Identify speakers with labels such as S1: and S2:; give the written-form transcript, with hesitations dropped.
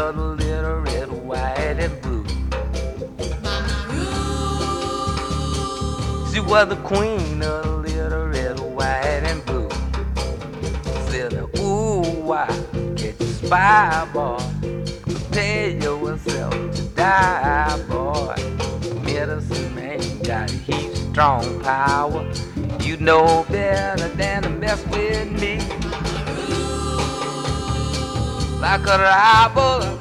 S1: The little red, white, and blue. She was the queen of the little red, white, and blue. Said, ooh, why can't you spy, boy? Prepare yourself to die, boy. Medicine man got heat, strong power. You know better than to mess with me. Like a rival.